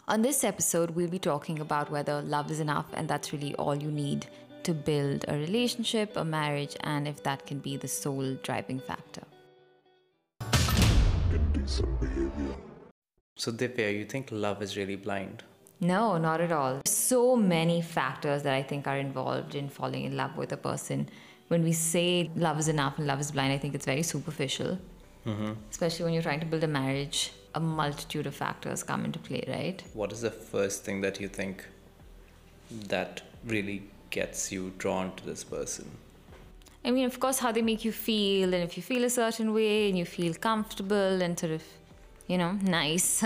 On this episode, we'll be talking about whether love is enough and that's really all you need to build a relationship, a marriage, and if that can be the sole driving factor. Indecent behavior. So, Divya, you think love is really blind? No, not at all. So many factors that I think are involved in falling in love with a person. When we say love is enough and love is blind, I think it's very superficial. Especially when you're trying to build a marriage, a multitude of factors come into play, right? What is the first thing that you think that really gets you drawn to this person? I mean, of course, how they make you feel, and if you feel a certain way and you feel comfortable and sort of, nice.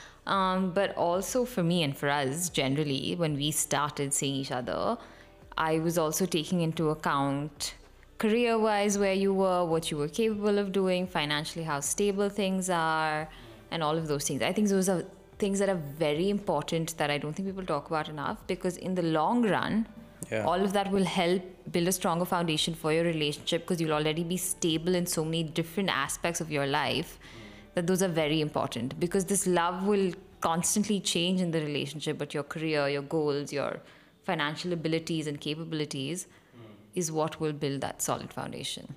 But also for me and for us, generally, when we started seeing each other, I was also taking into account career-wise where you were, what you were capable of doing, financially how stable things are, and all of those things. I think those are things that are very important that I don't think people talk about enough, because in the long run, all of that will help build a stronger foundation for your relationship, because you'll already be stable in so many different aspects of your life that those are very important, because this love will constantly change in the relationship, but your career, your goals, your financial abilities and capabilities is what will build that solid foundation.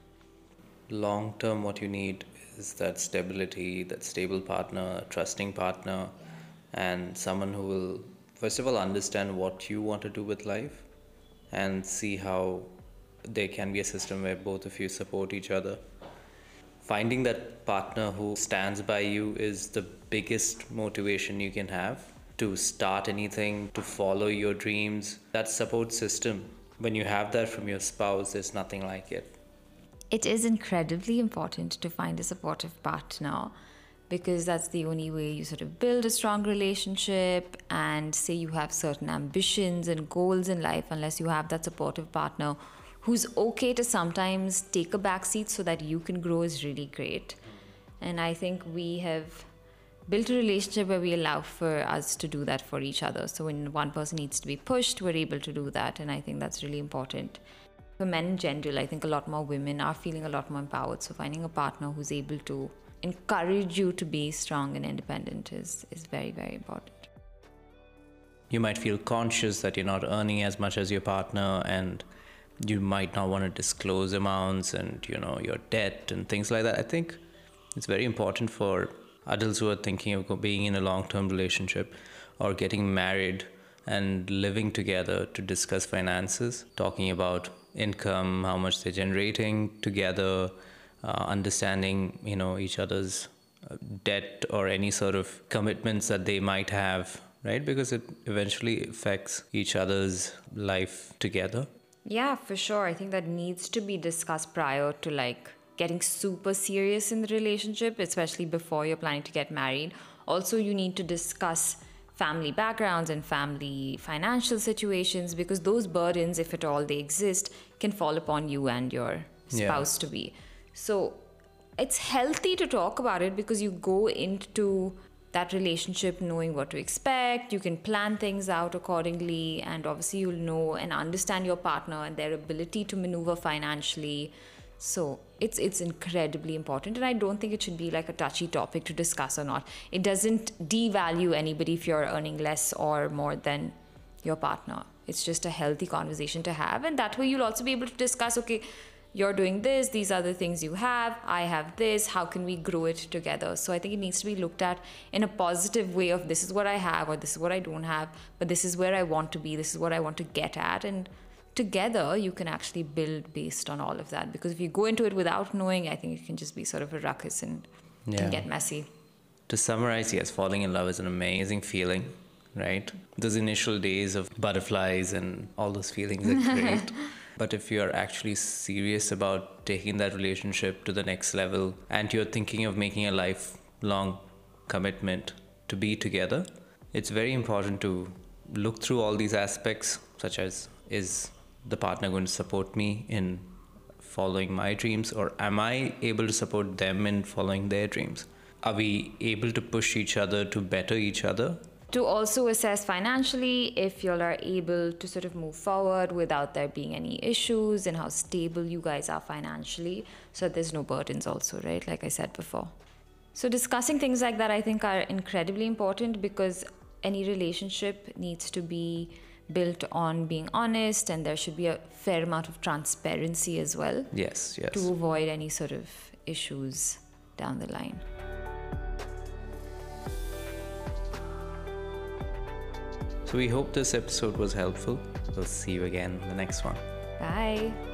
Long term, what you need is that stability, that stable partner, a trusting partner, and someone who will, first of all, understand what you want to do with life and see how there can be a system where both of you support each other. Finding that partner who stands by you is the biggest motivation you can have to start anything, to follow your dreams. That support system, when you have that from your spouse, there's nothing like it. It is incredibly important to find a supportive partner, because that's the only way you sort of build a strong relationship. And say you have certain ambitions and goals in life, unless you have that supportive partner who's okay to sometimes take a back seat so that you can grow, is really great. And I think we have built a relationship where we allow for us to do that for each other. So when one person needs to be pushed, we're able to do that. And I think that's really important. For men in general, I think a lot more women are feeling a lot more empowered. So finding a partner who's able to encourage you to be strong and independent is very, very important. You might feel conscious that you're not earning as much as your partner, and you might not want to disclose amounts and your debt and things like that. I think it's very important for adults who are thinking of being in a long-term relationship or getting married and living together to discuss finances, talking about income, how much they're generating together, understanding each other's debt or any sort of commitments that they might have, right? Because it eventually affects each other's life together. Yeah, for sure. I think that needs to be discussed prior to getting super serious in the relationship, especially before you're planning to get married. Also, you need to discuss family backgrounds and family financial situations, because those burdens, if at all they exist, can fall upon you and your spouse to be. So it's healthy to talk about it, because you go into that relationship knowing what to expect. You can plan things out accordingly, and obviously you'll know and understand your partner and their ability to maneuver financially. So it's incredibly important, and I don't think it should be like a touchy topic to discuss or not. It doesn't devalue anybody if you're earning less or more than your partner. It's just a healthy conversation to have, and that way you'll also be able to discuss, okay, you're doing this, these are the things you have, I have this, how can we grow it together? So I think it needs to be looked at in a positive way of, this is what I have or this is what I don't have, but this is where I want to be, this is what I want to get at. And together you can actually build based on all of that. Because if you go into it without knowing, I think it can just be sort of a ruckus and can get messy. To summarize, yes, falling in love is an amazing feeling, right? Those initial days of butterflies and all those feelings are great. But if you're actually serious about taking that relationship to the next level and you're thinking of making a lifelong commitment to be together, it's very important to look through all these aspects, such as, is the partner going to support me in following my dreams, or am I able to support them in following their dreams? Are we able to push each other to better each other? To also assess financially if you all are able to sort of move forward without there being any issues, and how stable you guys are financially, so that there's no burdens also, right? Like I said before. So discussing things like that, I think, are incredibly important, because any relationship needs to be built on being honest, and there should be a fair amount of transparency as well. Yes, yes. To avoid any sort of issues down the line. So we hope this episode was helpful. We'll see you again in the next one. Bye.